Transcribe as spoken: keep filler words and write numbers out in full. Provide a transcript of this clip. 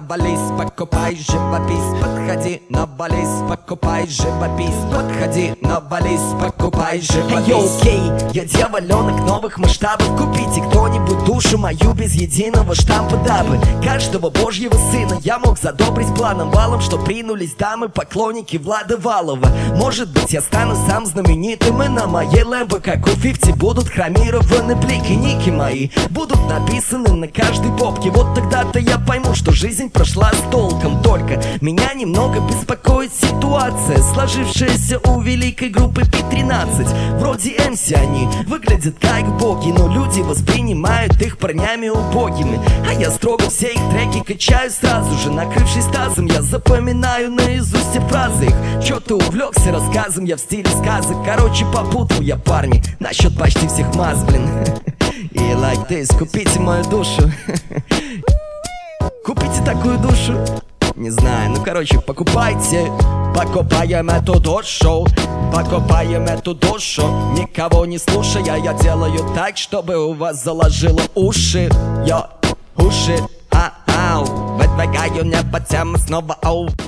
навались, покупай живопись. Подходи, навались, покупай живопись. Подходи, навались, покупай живопись. Йоу, окей, я дьяволенок новых масштабов. Купите кто-нибудь душу мою без единого штампа, дабы каждого божьего сына я мог задобрить планом валом, что принулись дамы, поклонники Влада Валова. Может быть, я стану сам знаменитым, и на моей лэмбо, как у пятьдесят, будут хромированы блики. Ники мои будут написаны на каждой попке. Вот тогда-то я пойму, что жизнь прошла с толком. Только меня немного беспокоит ситуация, сложившаяся у великой группы пи тринадцать. Вроде эм си они выглядят как боги, но люди воспринимают их парнями убогими. А я строго все их треки качаю сразу же, накрывшись тазом. Я запоминаю наизусть все фразы их. Чё-то увлекся рассказом я в стиле сказок. Короче, попутал я, парни, насчет почти всех масс, блин. И like this, купите мою душу. Купите такую душу. Не знаю, ну короче, покупайте. Покупаем эту душу. Покупаем эту душу. Никого не слушая, я делаю так, чтобы у вас заложило уши. Йо, уши, а-ау. Выдвигаю небо тем снова, оу.